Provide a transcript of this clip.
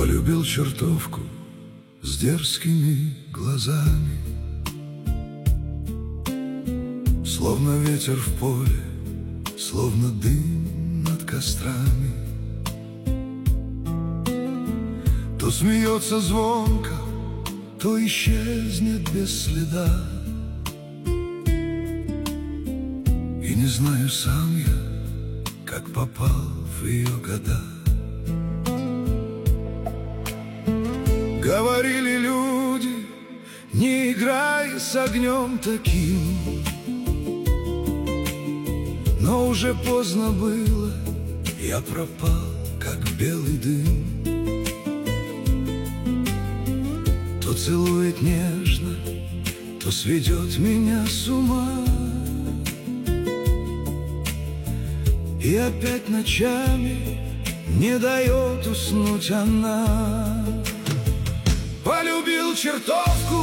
Полюбил чертовку с дерзкими глазами, словно ветер в поле, словно дым над кострами. То смеется звонко, то исчезнет без следа. И не знаю сам я, как попал в ее года. Говорили люди, не играй с огнем таким, но уже поздно было, я пропал, как белый дым. То целует нежно, то сведет меня с ума, и опять ночами не дает уснуть она. Полюбил чертовку